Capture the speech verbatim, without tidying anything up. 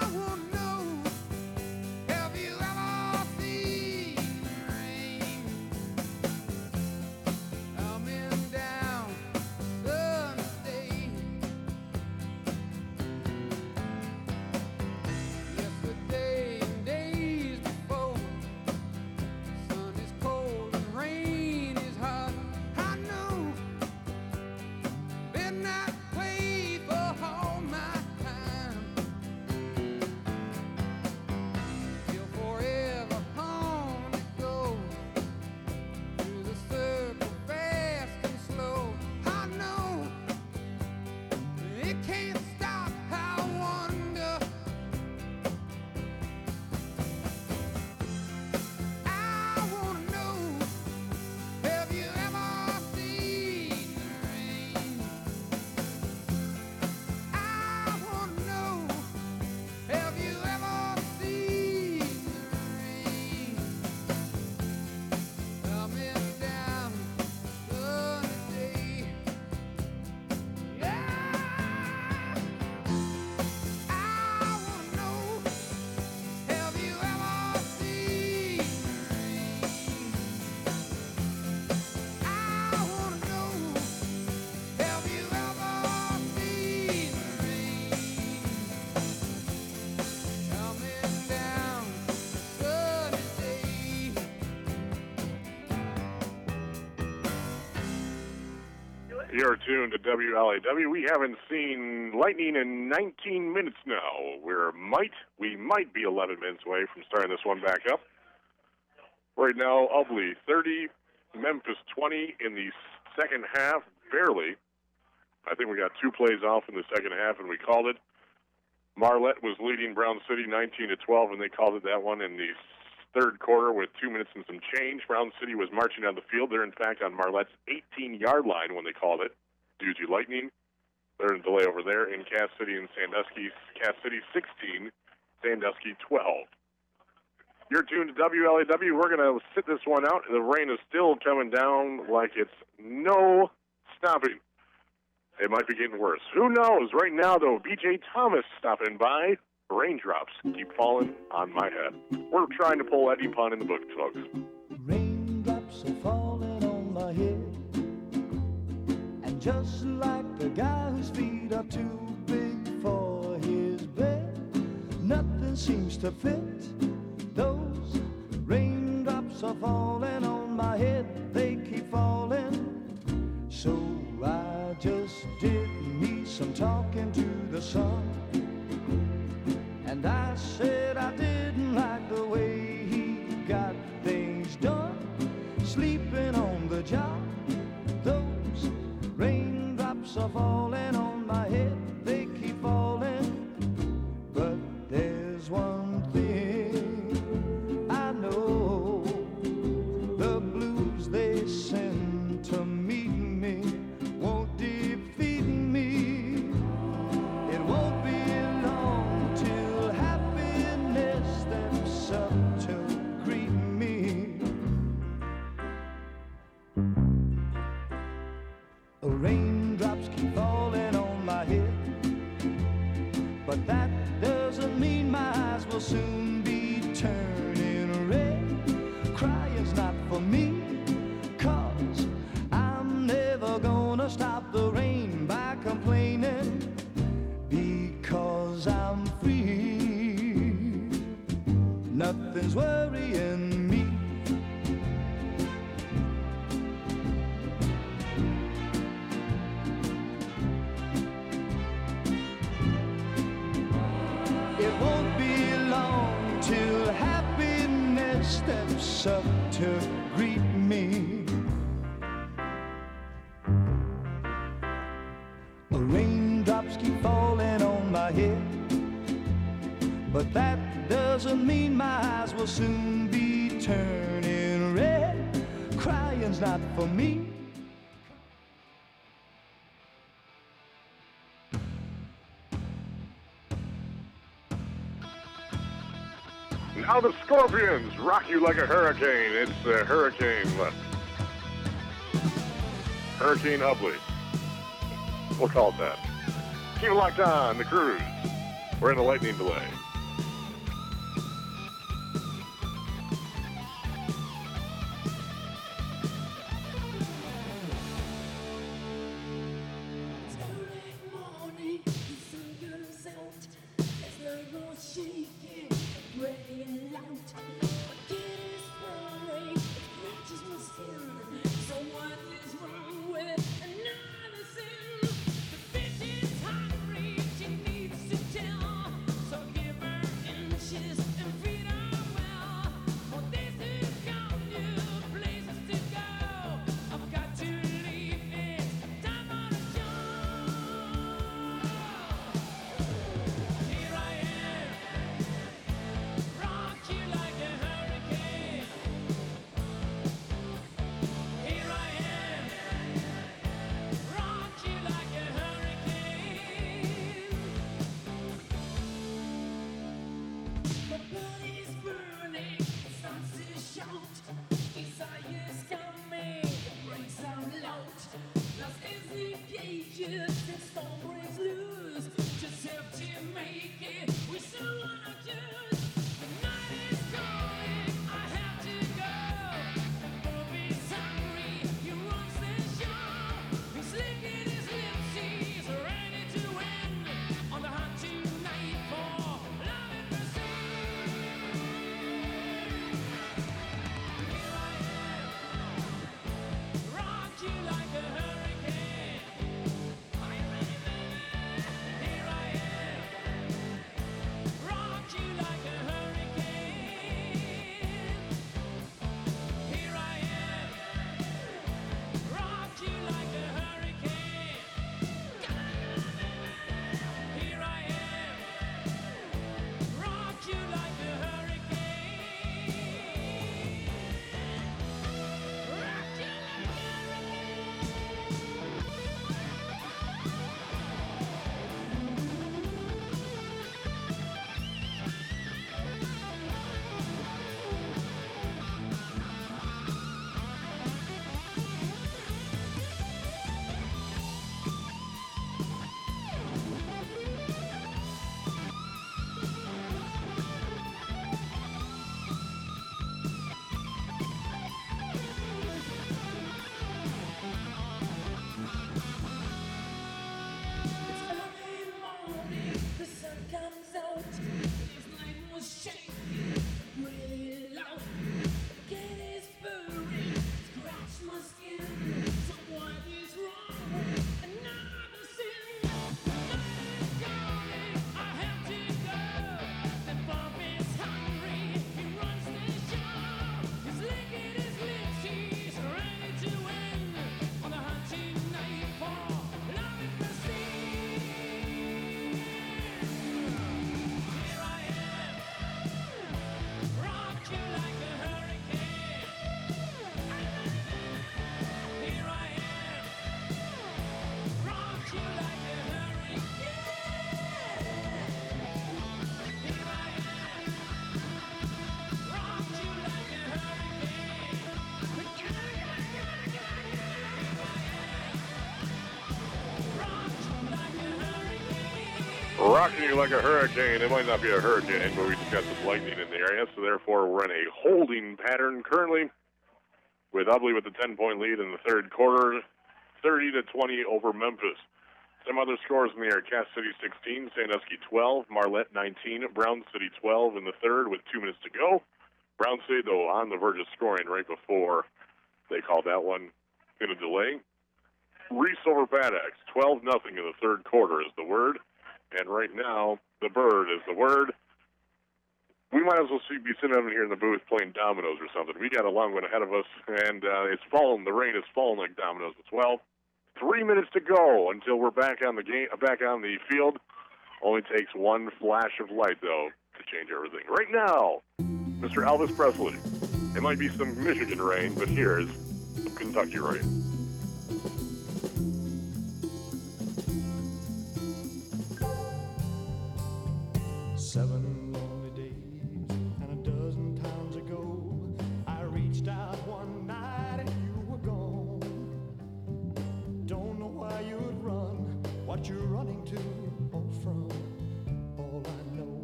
You're tuned to W L A W. We haven't seen lightning in nineteen minutes now. We're might, we might be eleven minutes away from starting this one back up. Right now, Ubly thirty, Memphis twenty in the second half, barely. I think we got two plays off in the second half, and we called it. Marlette was leading Brown City nineteen to twelve, and they called it that one in the third quarter with two minutes and some change. Brown City was marching down the field. They're, in fact, on Marlette's eighteen-yard line when they called it due to lightning. They're in a delay over there in Cass City and Sandusky. Cass City sixteen, Sandusky twelve. You're tuned to W L A W. We're going to sit this one out. The rain is still coming down like it's no stopping. It might be getting worse. Who knows? Right now, though, B J Thomas stopping by. Raindrops keep falling on my head. We're trying to pull Eddie Pun in the book, folks. Raindrops are falling on my head, and just like the guy whose feet are too big for his bed, nothing seems to fit. Those raindrops are falling on my head, they keep falling. So I just did me some talking to the sun, and I said I didn't like the way he got things done, sleeping on the job. Those raindrops are falling on my head, they keep falling. But there's one thing I know, the blues they send to meet me won't defeat me. It won't be long till happiness steps up to greet me. Raindrops keep falling on my head, but that doesn't mean my eyes will soon be turning red. Crying's not for me, 'cause I'm never gonna stop the rain by complaining, because I'm free. Nothing's worrying me. It won't be long till happiness steps up to greet me. Raindrops keep falling on my head, but that doesn't mean my eyes will soon be turning red. Crying's not for me. Now the Scorpions rock you like a hurricane. It's a hurricane. Hurricane Ubly. We'll call it that. Keep it locked on, the cruise. We're in a lightning delay. Rocking you like a hurricane. It might not be a hurricane, but we just got some lightning in the area, so therefore we're in a holding pattern currently with Ubly with the ten-point lead in the third quarter, thirty to twenty over Memphis. Some other scores in the area: Cass City sixteen, Sandusky twelve, Marlette nineteen, Brown City twelve in the third with two minutes to go. Brown City, though, on the verge of scoring right before they called that one in a delay. Reese over Bad Axe, twelve nothing in the third quarter is the word. And right now, the bird is the word. We might as well be sitting over here in the booth playing dominoes or something. We got a long one ahead of us, and uh, it's falling. The rain is falling like dominoes as well. Three minutes to go until we're back on the game, back on the field. Only takes one flash of light, though, to change everything. Right now, Mister Elvis Presley. It might be some Michigan rain, but here's some Kentucky rain. Seven